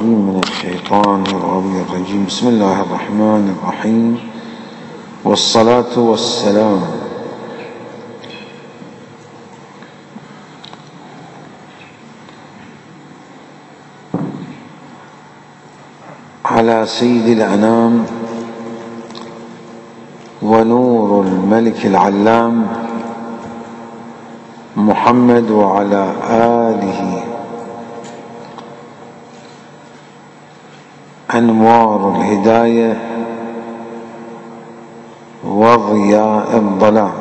من الشيطان الرجيم. بسم الله الرحمن الرحيم، والصلاة والسلام على سيد الأنام ونور الملك العلام محمد، وعلى آله أنوار الهداية وضياء الظلام.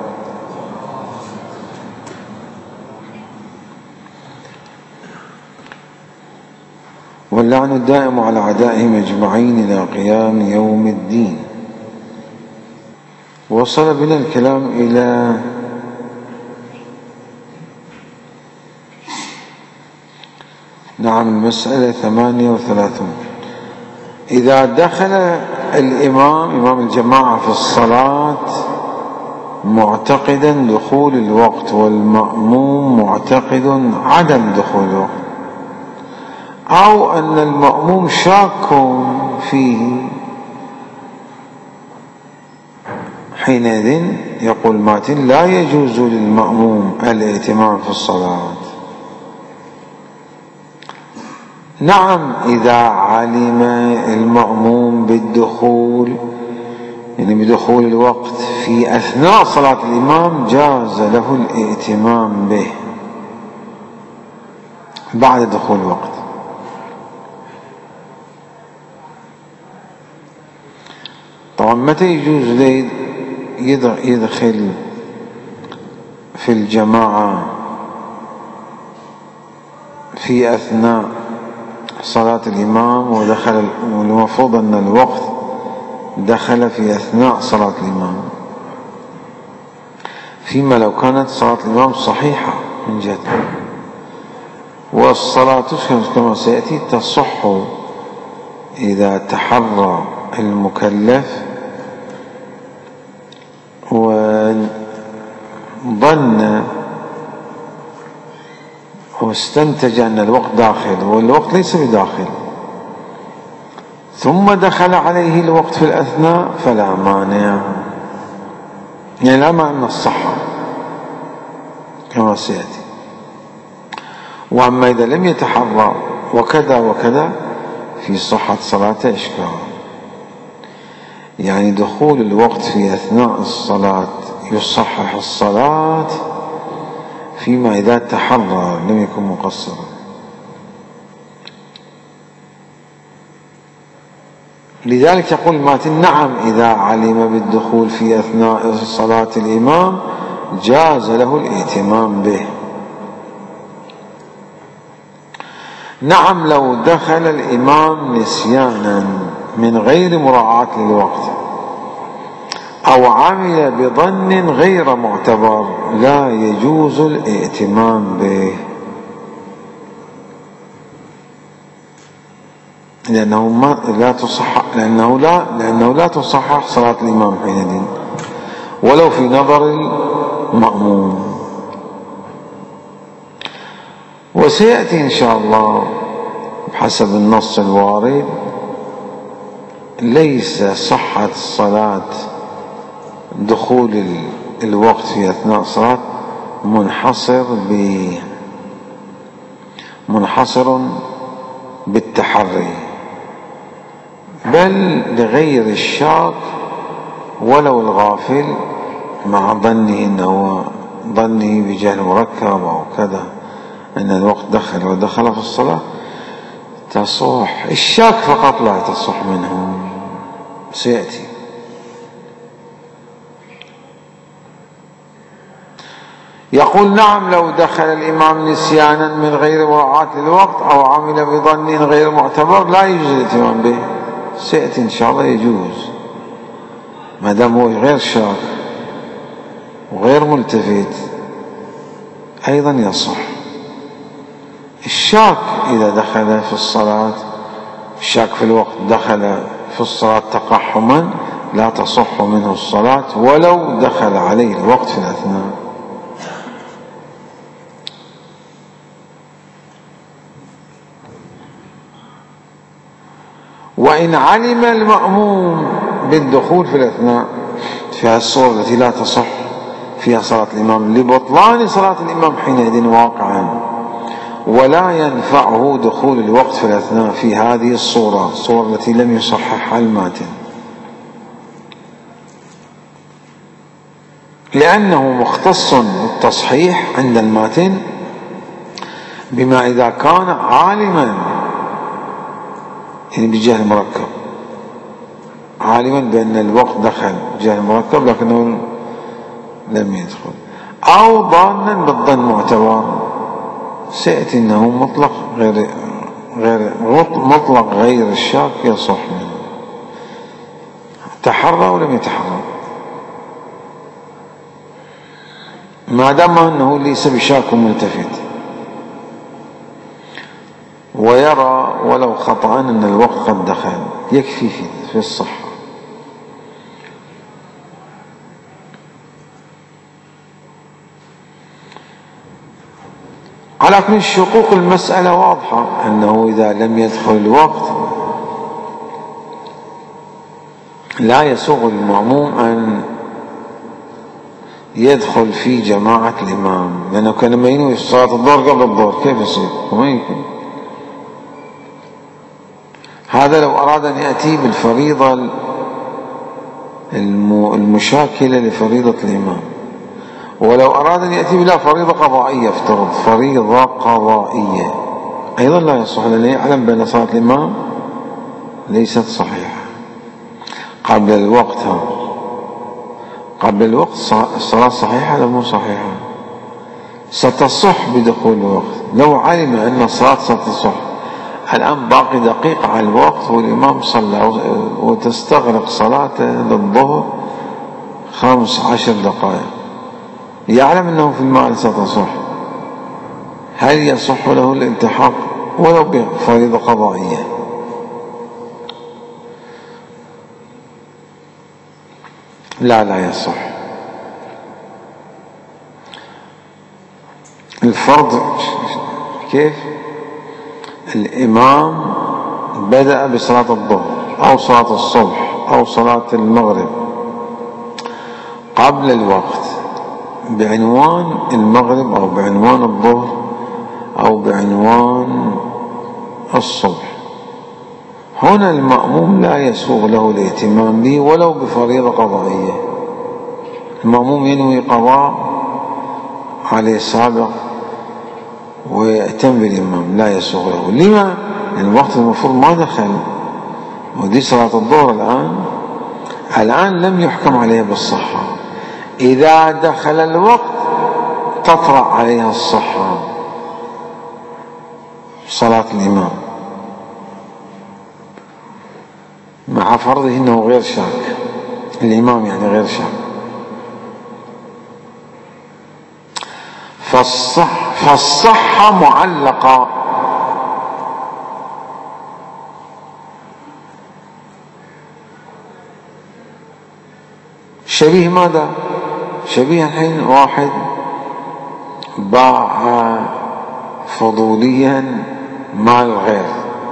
واللعن الدائم على أعدائهم أجمعين إلى قيام يوم الدين. وصل بنا الكلام إلى المسألة 38. إذا دخل الإمام إمام الجماعة في الصلاة معتقدا دخول الوقت والمأموم معتقد عدم دخول الوقت، أو أن المأموم شاك فيه، حينئذ يقول ماتن لا يجوز للمأموم الائتمام في الصلاة. نعم، إذا علم المأموم بالدخول، يعني بدخول الوقت في أثناء صلاة الإمام، جاز له الائتمام به بعد دخول الوقت. طبعا متى يجوز لي يدخل في الجماعة في أثناء صلاة الإمام ودخل، والمفروض أن الوقت دخل في أثناء صلاة الإمام، فيما لو كانت صلاة الإمام صحيحة من جهة، والصلاة كما سيأتي تصح إذا تحرى المكلف وظن واستنتج أن الوقت داخل والوقت ليس بداخل، ثم دخل عليه الوقت في الأثناء، فلا مانع، يعني لا مانع من الصحة كما سيأتي. وأما إذا لم يتحرى وكذا وكذا، في صحة صلاته إشكال، يعني دخول الوقت في أثناء الصلاة يصحح الصلاة، فيما إذا تحرى لم يكن مقصرا. لذلك يقول ماتن نعم، إذا علم بالدخول في أثناء صلاة الإمام جاز له الائتمام به. نعم، لو دخل الإمام نسيانا من غير مراعاة للوقت، أو عمل بظن غير معتبر، لا يجوز الائتمام به، لأنه لا تصحح صلاة الإمام حينئذ ولو في نظر المأموم. وسيأتي إن شاء الله بحسب النص الوارد، ليس صحة الصلاة دخول الوقت في أثناء الصلاة منحصر بالتحري، بل لغير الشاك ولو الغافل مع ظنه بجهل مركب أو كذا أن الوقت دخل في الصلاة تصح. الشاك فقط لا تصح منه، سيأتي. يقول نعم، لو دخل الإمام نسيانا من غير مراعاة للوقت أو عمل بظن غير معتبر لا يجوز الائتمام به. سيأتي إن شاء الله يجوز، ما دام هو غير شاك وغير ملتفت أيضا يصح. الشاك إذا دخل في الصلاة، الشاك في الوقت دخل في الصلاة تقحما، لا تصح منه الصلاة ولو دخل عليه الوقت في الأثناء. وإن علم المأموم بالدخول في الأثناء في الصورة التي لا تصح فيها صلاة الإمام لبطلان صلاة الإمام حينئذ واقعا، ولا ينفعه دخول الوقت في الأثناء في هذه الصورة التي لم يصححها الماتن، لأنه مختص بالتصحيح عند الماتن بما إذا كان عالما، يعني بجهل مركب، عالما بأن الوقت دخل بجهل مركب لكنه لم يدخل، أو ظانا بالظن معتبر. سيأتي أنه مطلق غير الشاك يصح منه، تحرى ولم يتحرى، ما دام أنه ليس بشاك ملتفت، ويرى ولو خطأ أن الوقت قد دخل، يكفي في الصحة. على كل الشقوق المسألة واضحة، أنه إذا لم يدخل الوقت لا يسوغ للمأموم أن يدخل في جماعة الإمام، لأنه كان لما ينوي صلاة الظهر قبل الظهر كيف يصير؟ وما يمكن. هذا لو أراد أن يأتي بالفريضة المشاكلة لفريضة الإمام، ولو أراد أن يأتي بلا فريضة قضائية، افترض فريضة قضائية أيضا لا يصح، لأنه يعلم بأن صلاة الإمام ليست صحيحة قبل الوقت. قبل الوقت الصلاة صحيحة ولا مو صحيحة؟ ستصح بدخول الوقت لو علم أن الصلاة ستصح. الآن باقي دقيقة على الوقت والإمام صلى وتستغرق صلاته للظهر 15 دقائق، يعلم أنه في المال ستصح، هل يصح له الالتحاق ولو بفريضة قضائية؟ لا يصح. الفرض كيف؟ الإمام بدأ بصلاة الظهر أو صلاة الصبح أو صلاة المغرب قبل الوقت بعنوان المغرب أو بعنوان الظهر أو بعنوان الصبح، هنا المأموم لا يسوغ له الاهتمام به ولو بفريضة قضائية. المأموم ينوي قضاء عليه سابق ويأتم بالإمام، لا يسوغ له. لما؟ لأن الوقت المفروض ما دخل، ودي صلاة الظهر الآن لم يحكم عليها بالصحة. إذا دخل الوقت تطرأ عليها الصحة صلاة الإمام مع فرضه أنه غير شاك، الإمام يعني غير شاك. فالصحة معلقة شبيه ماذا؟ شبيه الحين واحد باع فضوليا مال غير،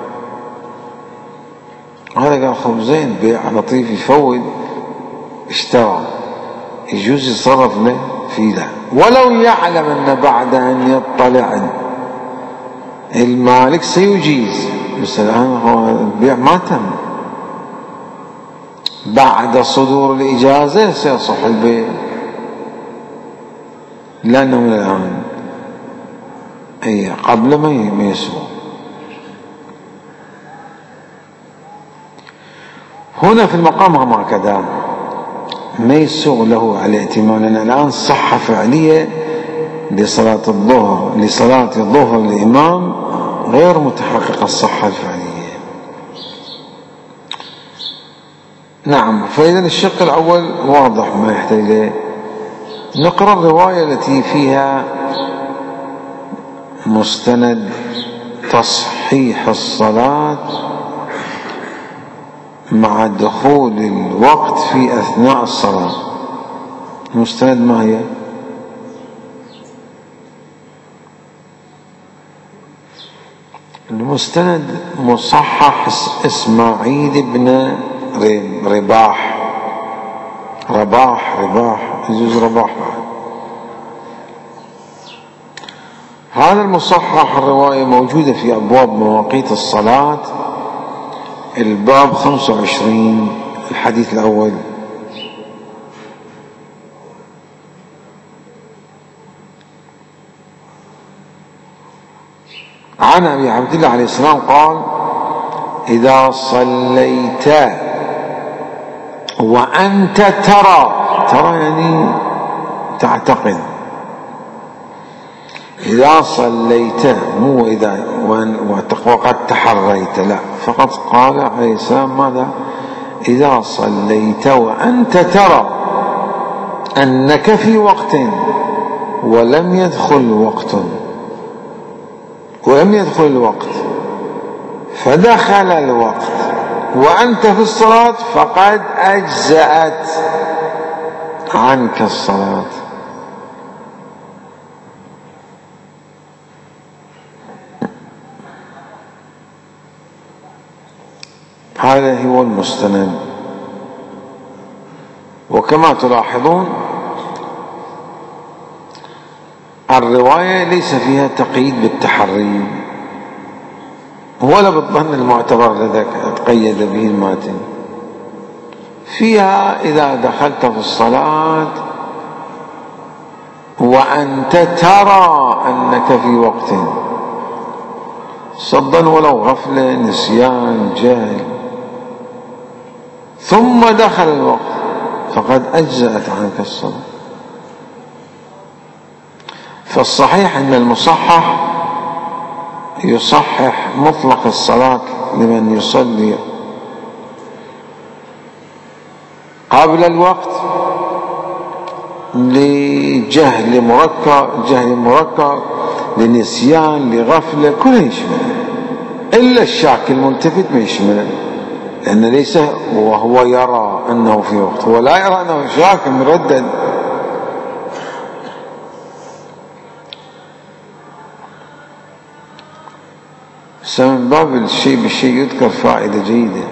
هذا قال خبزين بيع لطيف يفوض، اشترى، يجوز يتصرف له في ذا ولو يعلم أن بعد أن يطلع المالك سيجيز، بس الآن هو البيع ما تم، بعد صدور الإجازة سيصح البيع، لأنه من الآن قبل ما يسوى. هنا في المقام هم هكذا ما يسوغ له الاهتمام، لأن الآن صحة فعلية لصلاة الظهر الإمام غير متحققة الصحة الفعلية. نعم. فإذا الشق الأول واضح ما يحتاج إليه. نقرأ الرواية التي فيها مستند تصحيح الصلاة مع دخول الوقت في أثناء الصلاة. مستند ما هي؟ المستند مصحح إسماعيل بن رباح يجوز رباح. هذا المصحح الرواية موجودة في أبواب مواقيت الصلاة، الباب 25 الحديث الأول. عن أبي عبد الله عليه السلام قال: إذا صليت وأنت ترى يعني تعتقد، إذا صليت مو إذا وقد تحريت، لا، فقط قال عليه السلام ماذا؟ إذا صليت وأنت ترى أنك في وقت ولم يدخل الوقت فدخل الوقت وأنت في الصلاة فقد أجزأت عنك الصلاة. هذا هو المستند. وكما تلاحظون الرواية ليس فيها تقييد بالتحري ولا بالظن المعتبر الذي تقيد به الماتن. فيها إذا دخلت في الصلاة وأنت ترى أنك في وقت، صدا ولو غفلة، نسيان، جهل، ثم دخل الوقت فقد أجزأت عنك الصلاة. فالصحيح أن المصحح يصحح مطلق الصلاة لمن يصلي قبل الوقت لجهل مركب، لنسيان، لغفلة، كله يشمل، إلا الشاك الملتفت ما يشمله، لأن ليس وهو يرى أنه في وقت، هو لا يرى أنه شاك مردد. من باب الشيء بالشيء يذكر فائدة جيدة.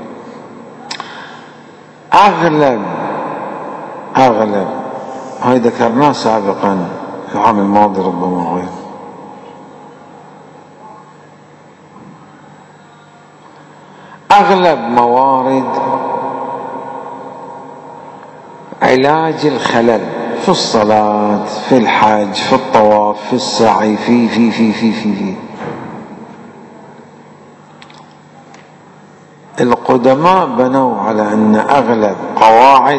أغلب هاي ذكرناه سابقا في العام الماضي ربما غير، أغلب موارد علاج الخلل في الصلاة، في الحج، في الطواف، في السعي، في القدماء بنوا على أن أغلب قواعد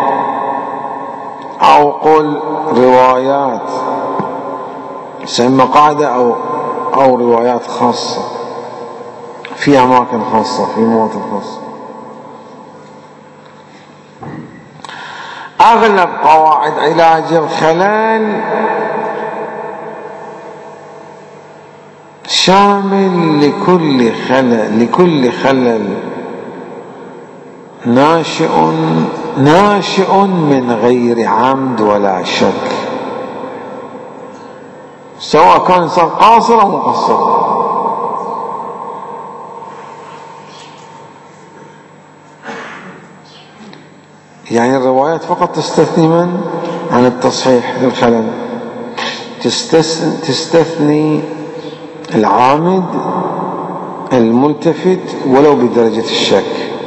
أو قل روايات، سمى قاعدة أو روايات خاصة في أماكن خاصة، في مواطن خاصة. أغلب قواعد علاج الخلل شامل لكل خلل ناشئ من غير عمد ولا شك، سواء كان إنسان قاصر أو مقصر. يعني الروايات فقط تستثني من عن التصحيح للخلل، تستثني العامد الملتفت ولو بدرجة الشك.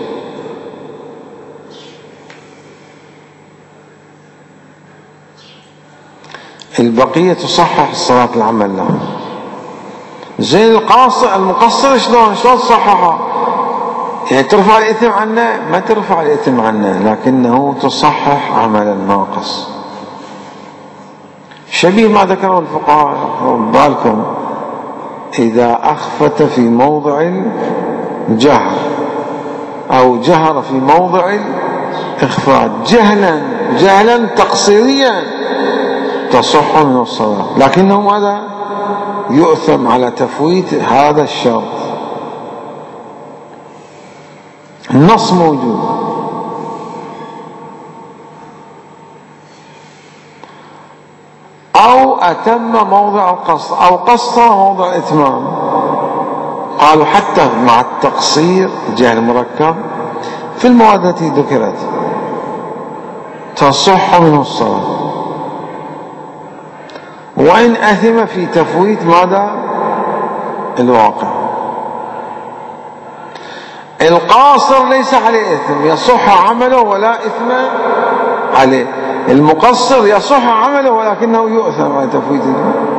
البقية تصحح الصلاة العمل لها. زين المقصر شلون تصححه؟ يعني ترفع الإثم عنه؟ ما ترفع الإثم عنه، لكنه تصحح عملا ناقص، شبيه ما ذكره الفقهاء. بالكم إذا أخفت في موضع الجهر أو جهر في موضع الإخفاء جهلا تقصيريا تصح من الصلاة، لكنه ماذا؟ يؤثم على تفويت هذا الشرط. النص موجود. أو أتم موضع القصد أو قصر موضع الإتمام، قالوا حتى مع التقصير الجهل المركب في المواد التي ذكرت تصح منه الصلاة، وإن أثم في تفويت ماذا؟ الواقع. القاصر ليس عليه إثم، يصح عمله ولا إثم عليه. المقصر يصح عمله ولكنه يؤثم على تفويته.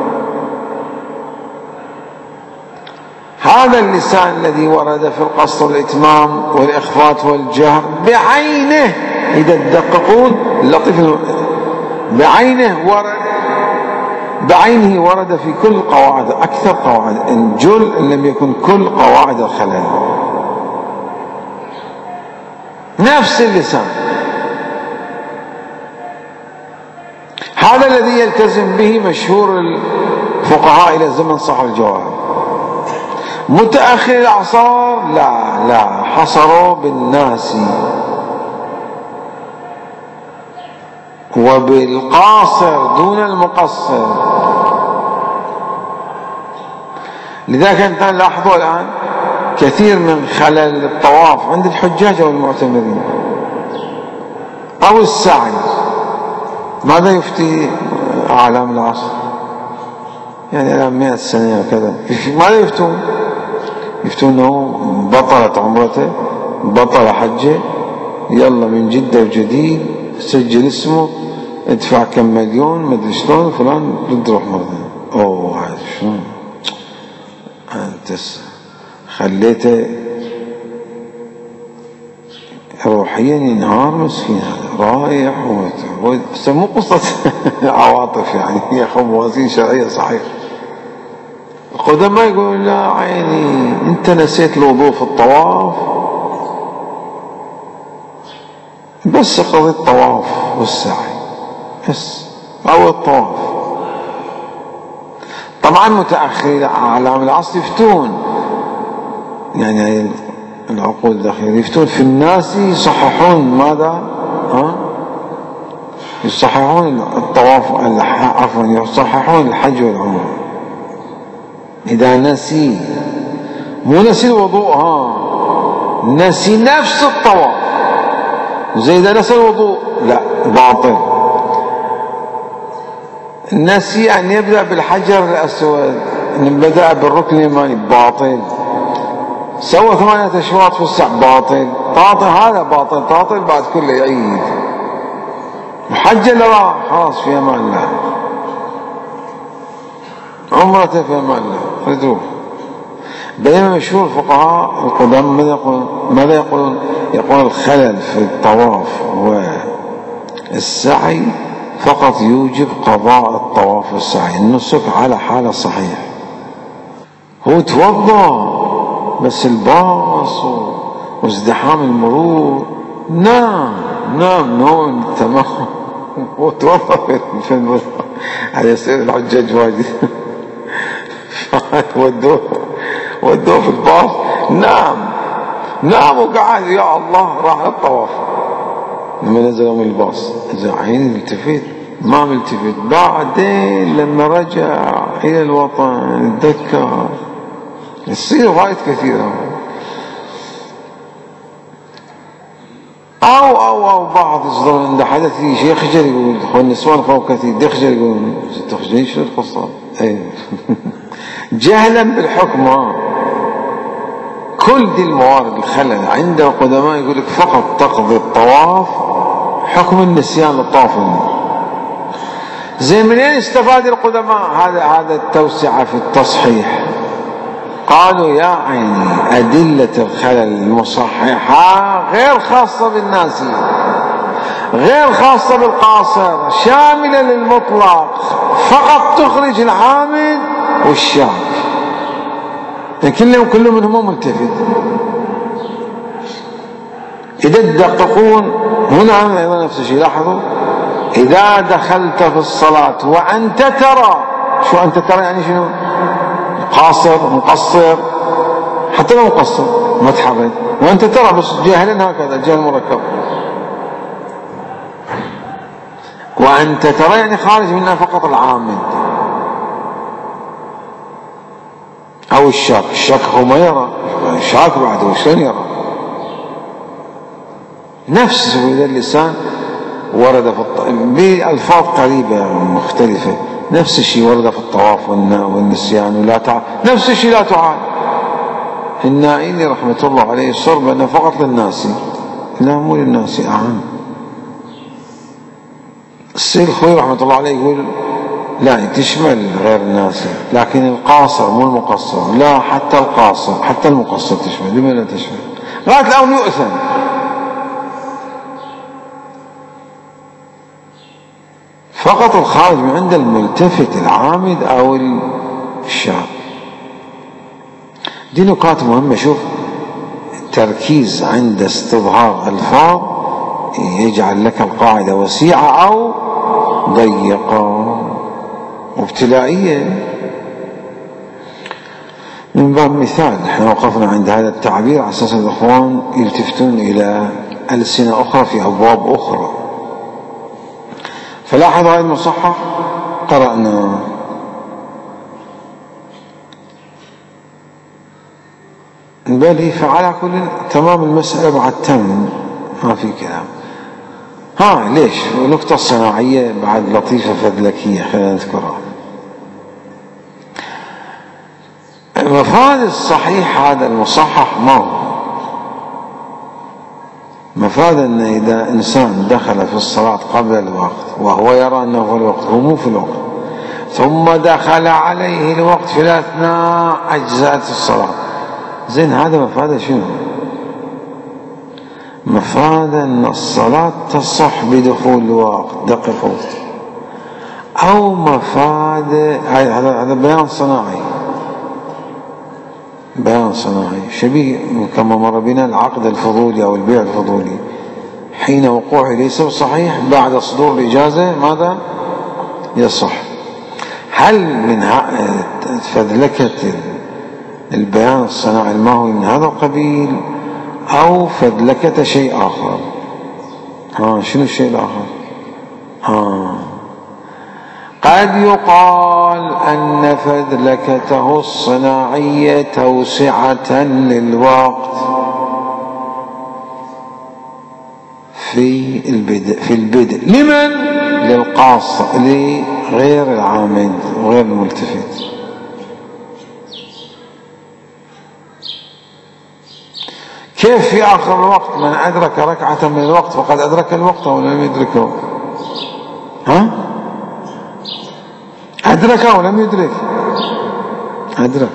هذا اللسان الذي ورد في القصر والإتمام والإخفاء والجهر بعينه، إذا تدققون اللطيف بعينه ورد في كل قواعد، أكثر قواعد إن جل إن لم يكن كل قواعد الخلل. نفس اللسان هذا الذي يلتزم به مشهور الفقهاء إلى زمن صاحب الجواهر. متأخر الأعصار لا حصروا بالناس وبالقاصر دون المقصر. لذلك أنت لاحظوا الآن كثير من خلل الطواف عند الحجاج أو المعتمرين أو السعي. ماذا يفتي أعلام العصر؟ يعني الآن 100 سنة وكذا، ماذا يفتون؟ يفتون أنه بطلت عمرته، بطل حجه، يلا من جدة وجديد، سجل اسمه، ادفع كم مليون، مدري شلون، فلان بتروح مرة. أوه هذا شلون؟ أنت خليته روحيا ينهار مسكين، هذا رايح بس مو قصة عواطف يعني، هي موازين شرعية صحيح. القدماء يقولون لا عيني انت نسيت الوضوء في الطواف، بس قضي الطواف والسعي بس أو الطواف. طبعا متأخرين أعلام العصر يفتون، يعني العقول الداخلية يفتون في الناس يصححون ماذا؟ يصححون الطواف، عفوا يصححون الحج والعمرة. إذا نسي، مو نسي الوضوء، نسي نفس الطواف، زي إذا نسي الوضوء لا باطل. نسي أن يبدأ بالحجر الأسود، أن بدأ بالركن اليماني باطل. سوى 8 أشواط في الساعة باطل. طاطل هذا باطل، طاطل بعد كله يعيد. وحج اللي راح خلاص في أمان الله، عمرته في أمان الله ردوه. بينما مشهور الفقهاء القدام ماذا يقولون؟ يقول الخلل في الطواف والسعي فقط يوجب قضاء الطواف والسعي، النسك على حالة صحيح. هو توضأ بس الباص وازدحام المرور نعم نوع تمام. هو توضأ في المرور على يصير الحجاج واجد ودوه في الباص نعم وقعد يا الله راح للطواف. لما نزلوا من الباص عين التفت ما ملتفت، بعدين لما رجع إلى الوطن تذكر. يصير وايد كثيرة. أو بعض يصدرون عند حدث شيء يخجل، يقول أخوان النسوان فوق كثير يخجل، يقولون تخجلين شو القصة؟ جهلا بالحكم. كل دي الموارد الخلل عند القدماء يقول لك فقط تقضي الطواف حكم النسيان للطافين. زي منين استفاد القدماء هذا التوسعة في التصحيح؟ قالوا يا عيني أدلة الخلل المصححة غير خاصة بالناس، غير خاصة بالقاصر، شاملة للمطلق، فقط تخرج العامل والشاذ، لكن كل منهم ملتفت. إذا تدققون هنا أيضا نفس الشيء. لاحظوا إذا دخلت في الصلاة وأنت ترى، شو أنت ترى يعني شنو؟ قاصر مقصر، حتى لو مقصر ما تحرك وأنت ترى بس جاهلا هكذا جهل مركب. وأنت ترى يعني خارج منها فقط العامد أو الشاك. الشاك هو ما يرى، الشاك بعده شلون يرى؟ نفس اللسان ورد بألفاظ قريبة مختلفة. نفس الشيء ورد في الطواف والنسيان ولا تعال، نفس الشيء لا تعال. النائلي رحمة الله عليه صر بأنه فقط للناس، لا مو للناس أعم. السيد الخوي رحمة الله عليه يقول لا تشمل غير الناس، لكن القاصر مو المقصر، لا حتى القاصر حتى المقصر تشمل. لما لا تشمل؟ غاية الأول يؤثم. فقط الخارج من عند الملتفت العامد أو الشاب. دي نقاط مهمة. شوف التركيز عند استظهار ألفاظ يجعل لك القاعدة وسيعة أو ضيقة وابتلائية. من باب مثال احنا وقفنا عند هذا التعبير على أساس الإخوان يلتفتون إلى ألسنة أخرى في أبواب أخرى. فلاحظ هذا المصحح قرأنا بالي. فعلى كل تمام المسألة بعد تم، ما في كلام. ليش النقطة الصناعية بعد لطيفة فذلكية خلينا نذكرها. مفاد الصحيح هذا المصحح ما هو مفاد أن إذا إنسان دخل في الصلاة قبل الوقت وهو يرى أنه في الوقت، هو مو في الوقت، ثم دخل عليه الوقت في أثناء أجزاء الصلاة، زين هذا مفاد شنو؟ مفاد أن الصلاة تصح بدخول الوقت. دققوا. أو مفاد هذا بيان صناعي، بيان صناعي شبيه كما مر بنا العقد الفضولي أو البيع الفضولي. حين وقوعه ليس صحيح، بعد صدور الإجازة ماذا يصح؟ هل من فذلكة البيان الصناعي ما هو من هذا القبيل أو فذلكة شيء آخر؟ شنو الشيء الآخر؟ قد يقال أن فذلكته الصناعية توسعة للوقت في البدء لمن؟ للقاصر، لغير العامد وغير الملتفت. كيف في آخر الوقت من أدرك ركعة من الوقت فقد أدرك الوقت أو لم يدركه؟ أدرك أو لم يدرك؟ أدرك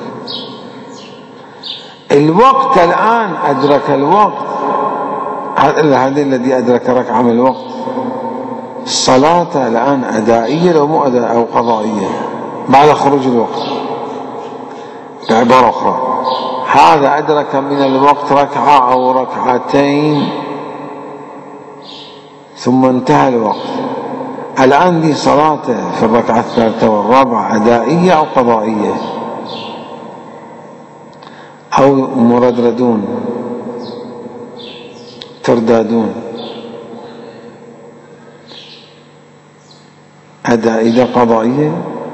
الوقت الآن، أدرك الوقت. هذا الذي أدرك ركعة من الوقت. الصلاة الآن أدائية لو مو أداء أو قضائية بعد خروج الوقت. بعبارة أخرى، هذا أدرك من الوقت ركعة أو ركعتين ثم انتهى الوقت. الآن دي صلاته في الركعة الثالثة والرابعة أدائية أو قضائية أو مردردون تردادون؟ أدائية قضائية؟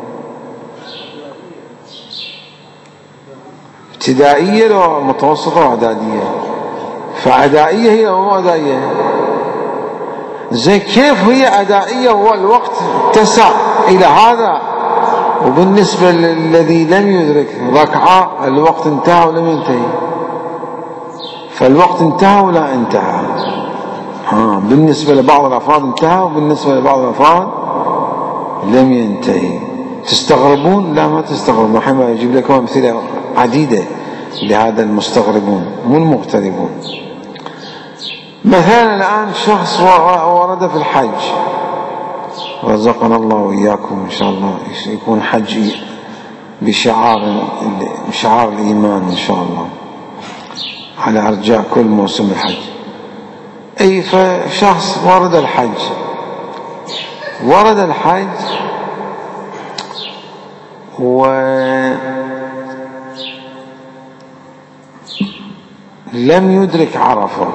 ابتدائية لو متوسطة وإعدادية. فأدائية هي أو مو أدائية؟ زين كيف هي أدائية وهو الوقت اتسع إلى هذا؟ وبالنسبة للذي لم يدرك ركعة الوقت انتهى ولم ينتهي. فالوقت انتهى ولا انتهى؟ بالنسبة لبعض الأفراد انتهى وبالنسبة لبعض الأفراد لم ينتهي. تستغربون؟ لا ما تستغربون. حينما يجيب لكم أمثلة عديدة لهذا المستغربون مو المغتربون. مثلا الآن شخص ورد في الحج، رزقنا الله وإياكم إن شاء الله يكون حج بشعار الإيمان إن شاء الله على أرجاء كل موسم الحج. فشخص ورد الحج ولم يدرك عرفة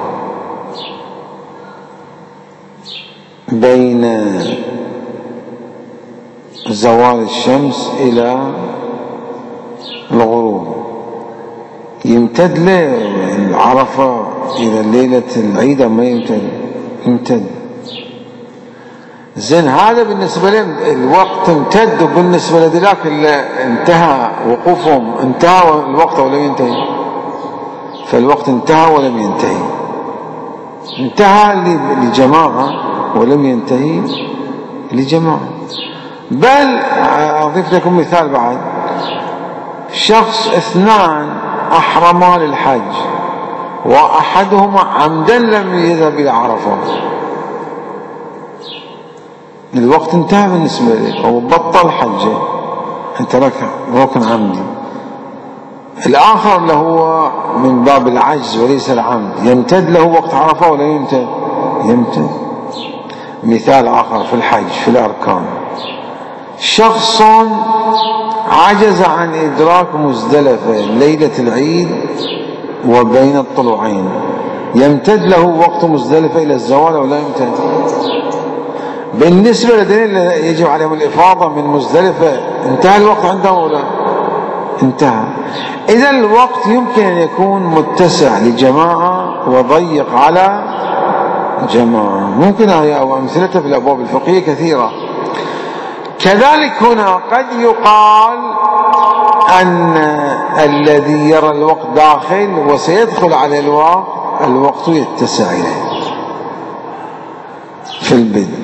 بين زوال الشمس إلى الغروب. يمتد له عرفة إلى ليلة العيد ما يمتد. زين هذا بالنسبة لهم الوقت امتد، وبالنسبة لذلك اللي انتهى وقوفهم انتهى الوقت ولم ينتهي، فالوقت انتهى ولم ينتهي، انتهى لجماعة ولم ينتهي لجماعة. بل أضيف لكم مثال بعد، شخص 2 أحرما للحج وأحدهما عمدا لم يذهب إلى عرفة، الوقت انتهى بالنسبة له أو بطل حجه، ترك ركن عمدي. الآخر اللي هو من باب العجز وليس العمد يمتد له وقت عرفة ولا يمتد. مثال آخر في الحج في الأركان، شخص عجز عن إدراك مزدلفة ليلة العيد وبين الطلوعين، يمتد له وقت مزدلفة إلى الزوال ولا يمتد؟ بالنسبة للذين يجب عليهم الإفاضة من مزدلفة انتهى الوقت عندهم ولا انتهى؟ إذا الوقت يمكن أن يكون متسع لجماعة وضيق على جماعة، ممكن هي أو أمثلتها في الأبواب الفقهية كثيرة. كذلك هنا قد يقال أن الذي يرى الوقت داخل وسيدخل على الوقت يتسع إليه في البدء،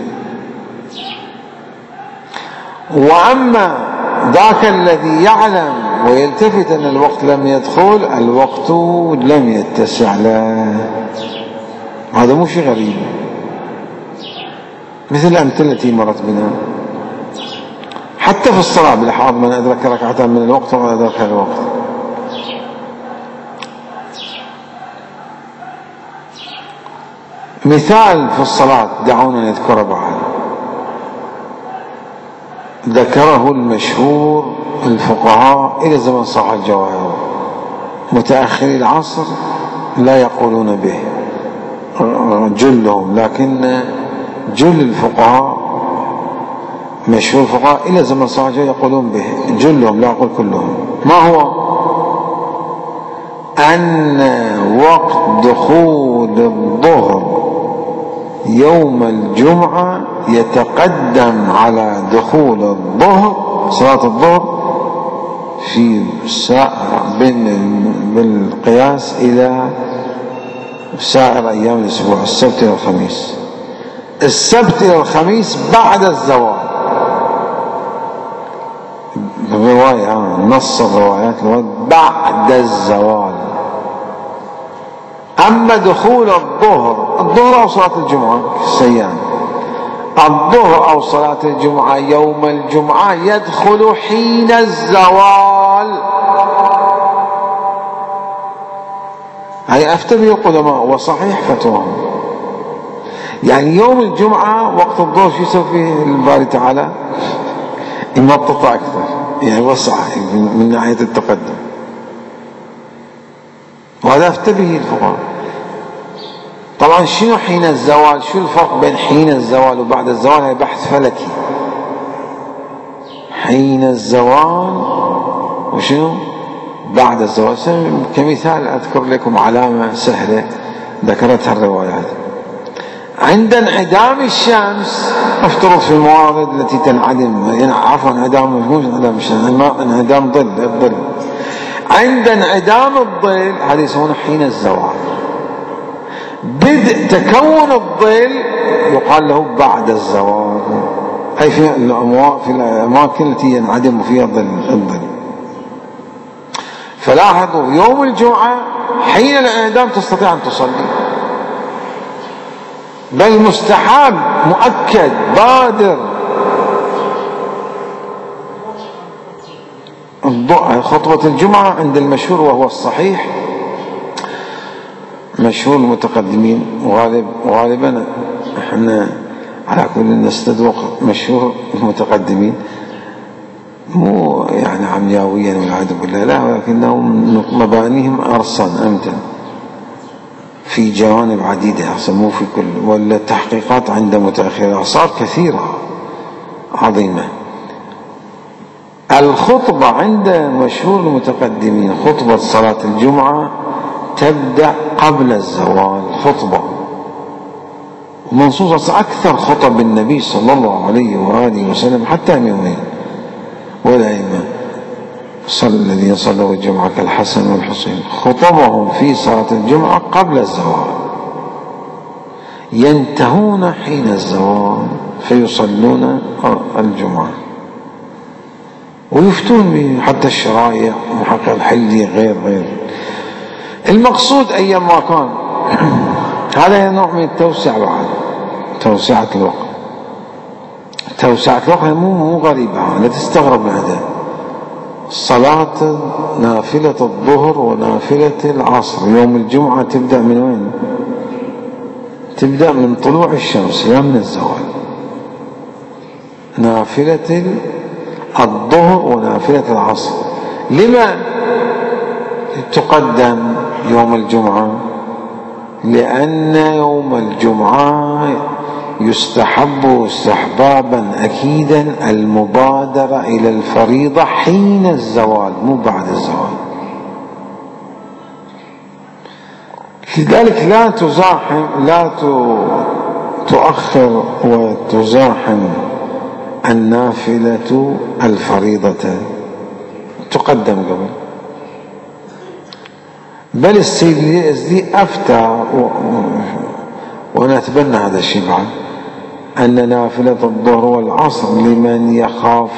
وأما ذاك الذي يعلم ويلتفت أن الوقت لم يدخل، الوقت لم يتسع له. هذا مو شيء غريب، مثل الأمثلة التي مرت بنا حتى في الصلاة بالحاض، من أدرك ركعة من الوقت ومن أدرك الوقت. مثال في الصلاة دعونا نذكر بعض، ذكره المشهور الفقهاء إلى زمن صح الجواهر، متأخري العصر لا يقولون به جلهم، لكن جل الفقهاء مشهور الفقهاء إلى زمن صح الجواهر يقولون به جلهم، لا أقول كلهم. ما هو؟ أن وقت دخول الظهر يوم الجمعة يتقدم على دخول الظهر صلاة الظهر في بالقياس إلى سائر أيام الأسبوع، السبت إلى الخميس. السبت إلى الخميس بعد الزوال، الرواية نص الروايات بعد الزوال. أما دخول الظهر أو صلاة الجمعة سيان، الظهر أو صلاة الجمعة يوم الجمعة يدخل حين الزوال. هي أفتى به القدماء وصحيح فتواهم، يعني يوم الجمعة وقت الظهر شو يسوي فيه الباري تعالى؟ يمطط أكثر، يعني وسع من ناحية التقدم، وهذا أفتى به الفقهاء. طبعا شنو حين الزوال؟ شو الفرق بين حين الزوال وبعد الزوال؟ هي بحث فلكي. حين الزوال وشنو بعد الزوال. كمثال أذكر لكم علامة سهلة ذكرتها الروايات. عند انعدام الشمس، افترض في الموارد التي تنعدم، يعني عفوا انعدام انعدام الظل، عند انعدام الظل هذا يسمونه حين الزوال. بدء تكون الظل يقال له بعد الزوال، أي في الأماكن التي ينعدم فيها الظل. فلاحظوا يوم الجمعة حين الانعدام تستطيع أن تصلي، بل مستحب مؤكد بادر. خطبة الجمعة عند المشهور وهو الصحيح، مشهور المتقدمين، وغالبا احنا على كل نستدوق مشهور المتقدمين، مو يعني عمياويا والعياذ بالله، لا، ولكنهم مبانيهم أرصن أمتن في جوانب عديدة، مو في كل، والتحقيقات عند متأخر الأعصار كثيرة عظيمة. الخطبة عند مشهور المتقدمين خطبة صلاة الجمعة تبدأ قبل الزوال خطبة، ومنصوصة أكثر خطب النبي صلى الله عليه وآله وسلم حتى يومين، والأئمة الذين صلوا الجمعة كالحسن والحسين خطبهم في صلاة الجمعة قبل الزوال، ينتهون حين الزوال فيصلون الجمعة ويفتون به حتى الشرائع محقق الحلي غير المقصود أيام ما كان. هذا نوع من التوسع بعد، توسعة الوقت. توسعة الوقت مو غريبة، لا تستغرب من هذا. صلاة نافلة الظهر ونافلة العصر يوم الجمعة تبدأ من وين؟ تبدأ من طلوع الشمس لا من الزوال. نافلة الظهر ونافلة العصر لما تقدم يوم الجمعة؟ لأن يوم الجمعة يستحب استحبابا أكيدا المبادرة إلى الفريضة حين الزوال مو بعد الزوال. لذلك لا تزاحم، لا تؤخر وتزاحم النافلة الفريضة، تقدم قبل. بل السيد اليزدي أفتى وأنا أتبنى هذا الشيء بعد أن نافلة الظهر والعصر لمن يخاف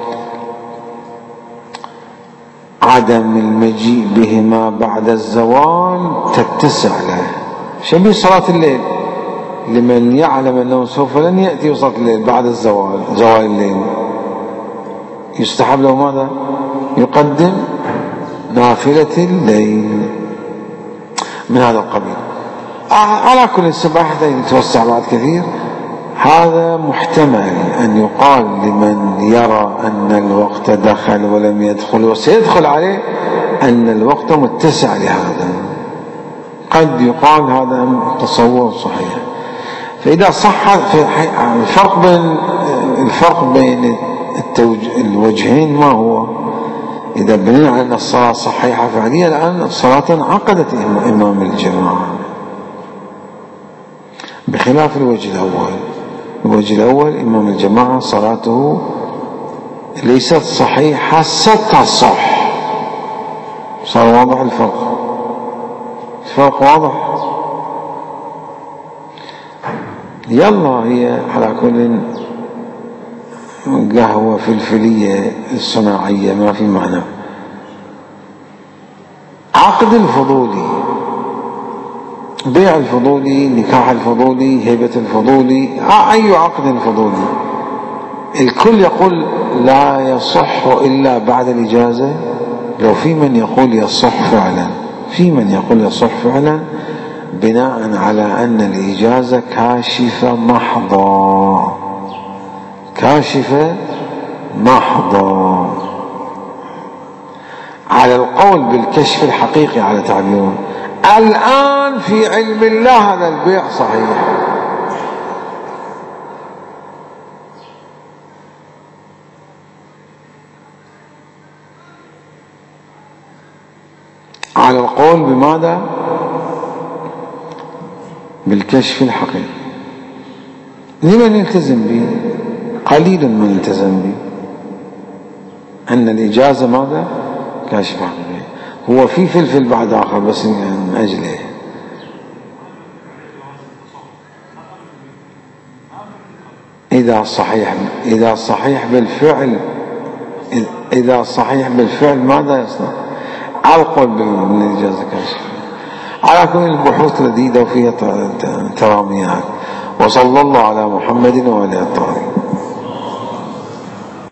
عدم المجيء بهما بعد الزوال تتسع له، شبيه صلاة الليل لمن يعلم أنه سوف لن يأتي صلاة الليل بعد الزوال، زوال الليل، يستحب له ماذا؟ يقدم نافلة الليل من هذا القبيل. على كل سباحة يتوسع بعد كثير. هذا محتمل أن يقال لمن يرى أن الوقت دخل ولم يدخل وسيدخل عليه أن الوقت متسع لهذا، قد يقال هذا تصور صحيح. فإذا صح الفرق بين الوجهين ما هو؟ إذا بنينا على أن الصلاة صحيحة فعليا الآن صلاة عقدت إمام الجماعة، بخلاف الوجه الأول. الوجه الأول إمام الجماعة صلاته ليست صحيحة ستصح. صار واضح الفرق؟ الفرق واضح؟ يلا هي على كل قهوة فلفلية الصناعية ما في معنى. عقد الفضولي، بيع الفضولي، نكاح الفضولي، هبة الفضولي، أي عقد فضولي الكل يقول لا يصح إلا بعد الإجازة. لو في من يقول يصح فعلا، في من يقول يصح فعلا بناء على أن الإجازة كاشفة محضة، كاشفة محضة، على القول بالكشف الحقيقي على تعبيرهم. الآن في علم الله هذا البيع صحيح. على القول بماذا؟ بالكشف الحقيقي. لمن يلتزم به؟ قليل من يلتزم به. أن الإجازة ماذا؟ كاشف حقيقي. هو في فلفل بعد آخر بس من أجله. إذا صحيح بالفعل، إذا صحيح بالفعل ماذا يصنع؟ على القول بالإجازة كاشف. على كل البحوث لذيذة وفيها تراميات. وصلى الله على محمد وعلى آله الطاهرين.